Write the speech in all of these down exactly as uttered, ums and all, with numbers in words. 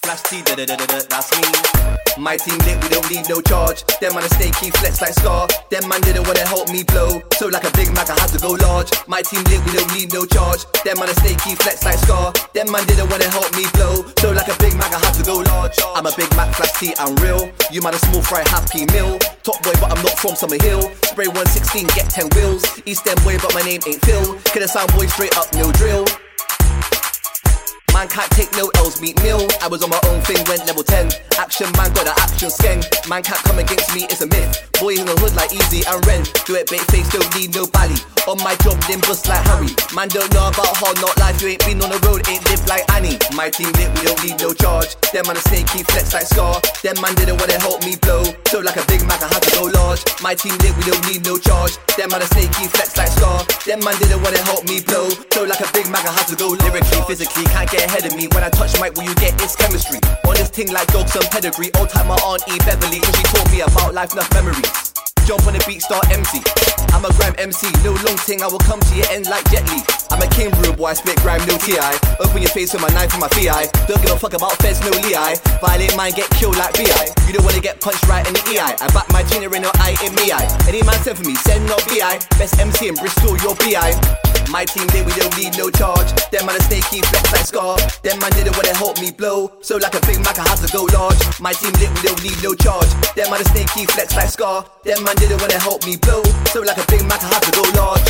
Flash T, da da da da da, that's me. My team lit, we don't need no charge. Them man a snaky flex like Scar. Them man didn't wanna help me blow, so like a Big Mac I had to go large. My team lit, we don't need no charge. Them man a snaky flex like Scar. Them man didn't wanna help me blow, so like a Big Mac I had to go large. I'm a Big Mac, Flash T, I'm real. You man a small fry, happy meal. Top boy, but I'm not from Summer Hill. Spray one sixteen, get ten wheels. East End boy, but my name ain't Phil. Killer sound boy, straight up, no drill. Man can't take no L's, meet Mill. I was on my own thing, went level ten. Action man got an action skeng. Man can't come against me, it's a myth. Boy in the hood like Easy and Ren. Do it bait face, don't need no bally. On my job, then bust like Harry. Man don't know about hard knock life. You ain't been on the road, ain't lived like Annie. My team lit, we don't need no charge. Them man a snaky flex like Scar. Them man didn't wanna help me blow, so like a Big Mac I had to go large. My team lit, we don't need no charge. Them man a snaky flex like Scar. Them man didn't wanna help me blow, so like a Big Mac I had to go lyrically, physically, can't get ahead of me. When I touch mic, what you get is chemistry. On this thing like dogs and pedigree. Old time my auntie Beverly, cause she taught me about life, enough memories. Jump on the beat, start M C. I'm a grime M C, no long thing, I will come to your end like Jet Li. I'm a King Brew boy, I spit grime, no T I. Open your face with my knife and my V I. Don't give a fuck about feds, no Lei. Violate mine, get killed like B I. You don't wanna get punched right in the E I. I back my junior in your eye in me I. Any man send for me, send not B I. Best M C in Bristol, your B I. My team lit, we don't need no charge. Them man a snaky flex like Scar. Them man didn't wanna help me blow, so like a Big Mac I had to go large. My team lit, we don't need no charge. Them man a snaky flex like Scar. Them man didn't wanna help me blow, so like a Big Mac I had to go large.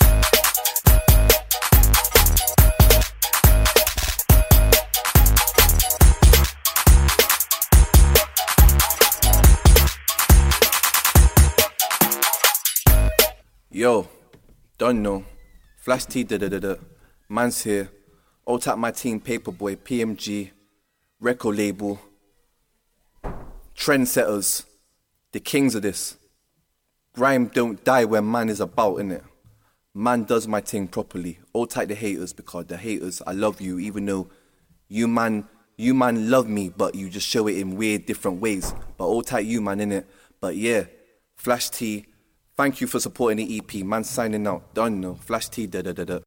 Yo, don't know. Flash T, da da da da. Man's here. All tap my team, Paperboy, P M G, record label, trendsetters, the kings of this. Grime don't die when man is about, innit? Man does my thing properly. All tight the haters, because the haters, I love you, even though you man, you man love me, but you just show it in weird different ways. But all tight you man, innit? But yeah, Flash T. Thank you for supporting the E P. Man signing out. Done no. Flash T, da da da da.